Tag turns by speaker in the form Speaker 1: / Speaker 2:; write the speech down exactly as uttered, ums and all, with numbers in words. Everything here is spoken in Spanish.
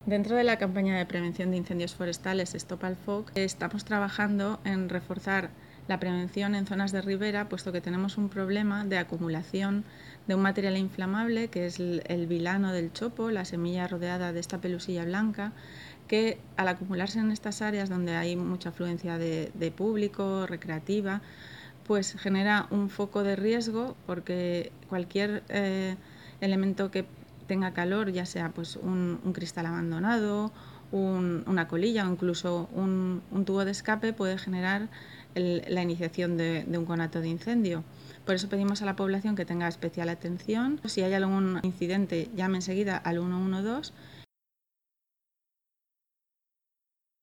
Speaker 1: Dentro de la campaña de prevención de incendios forestales Stop al Foc, estamos trabajando en reforzar la prevención en zonas de ribera, puesto que tenemos un problema de acumulación de un material inflamable, que es el vilano del chopo, la semilla rodeada de esta pelusilla blanca, que al acumularse en estas áreas donde hay mucha afluencia de, de público, recreativa, pues genera un foco de riesgo, porque cualquier eh, elemento que tenga calor, ya sea pues un, un cristal abandonado, un, una colilla o incluso un, un tubo de escape, puede generar el, la iniciación de, de un conato de incendio. Por eso pedimos a la población que tenga especial atención. Si hay algún incidente, llame enseguida al uno uno dos